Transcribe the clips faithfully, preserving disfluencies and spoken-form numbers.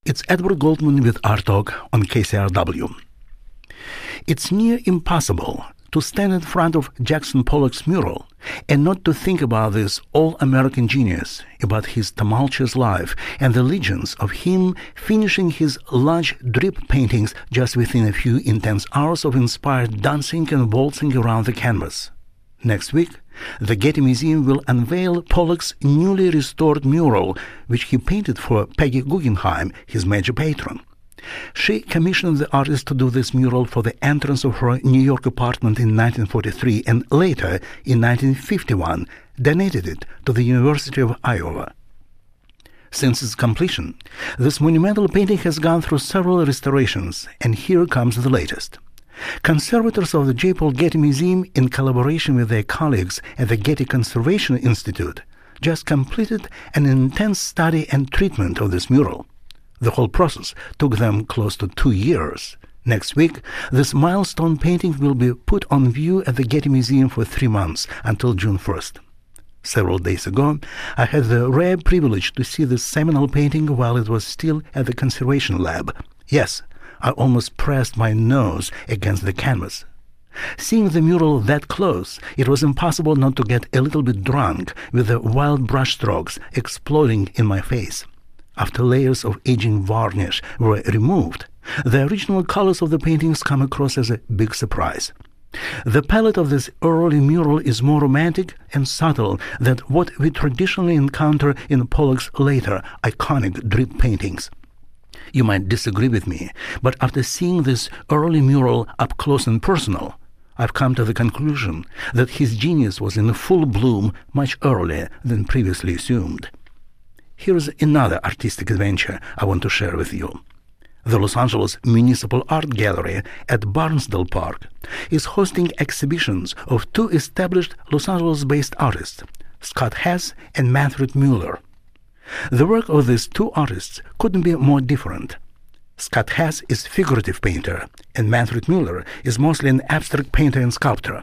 It's Edward Goldman with Art Talk on K C R W. It's near impossible to stand in front of Jackson Pollock's mural and not to think about this all-American genius, about his tumultuous life and the legends of him finishing his large drip paintings just within a few intense hours of inspired dancing and waltzing around the canvas. Next week, the Getty Museum will unveil Pollock's newly restored mural, which he painted for Peggy Guggenheim, his major patron. She commissioned the artist to do this mural for the entrance of her New York apartment in nineteen forty-three and later, in nineteen fifty-one, donated it to the University of Iowa. Since its completion, this monumental painting has gone through several restorations, and here comes the latest. Conservators of the J. Paul Getty Museum, in collaboration with their colleagues at the Getty Conservation Institute, just completed an intense study and treatment of this mural. The whole process took them close to two years. Next week, this milestone painting will be put on view at the Getty Museum for three months until June first. Several days ago, I had the rare privilege to see this seminal painting while it was still at the conservation lab. Yes, I almost pressed my nose against the canvas. Seeing the mural that close, it was impossible not to get a little bit drunk with the wild brushstrokes exploding in my face. After layers of aging varnish were removed, the original colors of the paintings come across as a big surprise. The palette of this early mural is more romantic and subtle than what we traditionally encounter in Pollock's later iconic drip paintings. You might disagree with me, but after seeing this early mural up close and personal, I've come to the conclusion that his genius was in full bloom much earlier than previously assumed. Here's another artistic adventure I want to share with you. The Los Angeles Municipal Art Gallery at Barnsdall Park is hosting exhibitions of two established Los Angeles-based artists, Scott Hess and Manfred Mueller. The work of these two artists couldn't be more different. Scott Hess is a figurative painter, and Manfred Mueller is mostly an abstract painter and sculptor.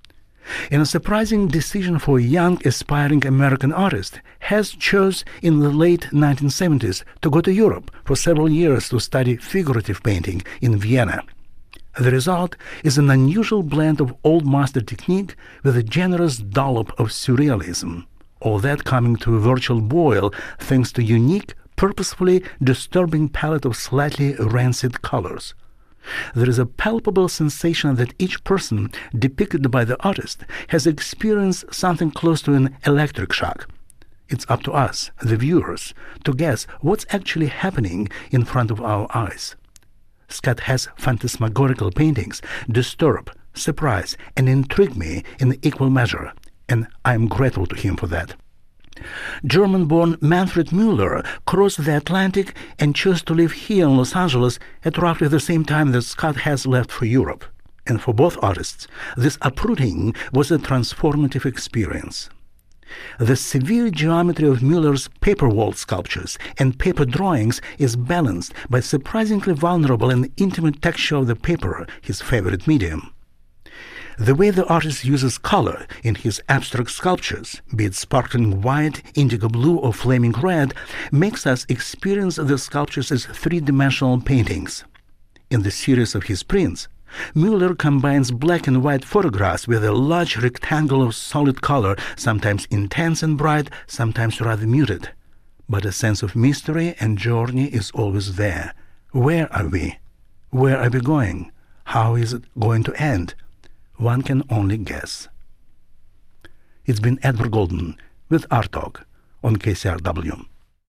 In a surprising decision for a young, aspiring American artist, Hess chose in the late nineteen seventies to go to Europe for several years to study figurative painting in Vienna. The result is an unusual blend of old master technique with a generous dollop of surrealism. All that coming to a virtual boil thanks to unique, purposefully disturbing palette of slightly rancid colors. There is a palpable sensation that each person depicted by the artist has experienced something close to an electric shock. It's up to us, the viewers, to guess what's actually happening in front of our eyes. Scott Hess' phantasmagorical paintings disturb, surprise, and intrigue me in equal measure, and I am grateful to him for that. German-born Manfred Mueller crossed the Atlantic and chose to live here in Los Angeles at roughly the same time that Scott Hess left for Europe. And for both artists, this uprooting was a transformative experience. The severe geometry of Mueller's paper wall sculptures and paper drawings is balanced by surprisingly vulnerable and intimate texture of the paper, his favorite medium. The way the artist uses color in his abstract sculptures, be it sparkling white, indigo blue, or flaming red, makes us experience the sculptures as three-dimensional paintings. In the series of his prints, Mueller combines black and white photographs with a large rectangle of solid color, sometimes intense and bright, sometimes rather muted. But a sense of mystery and journey is always there. Where are we? Where are we going? How is it going to end? One can only guess. It's been Edward Goldman with Art Talk on K C R W.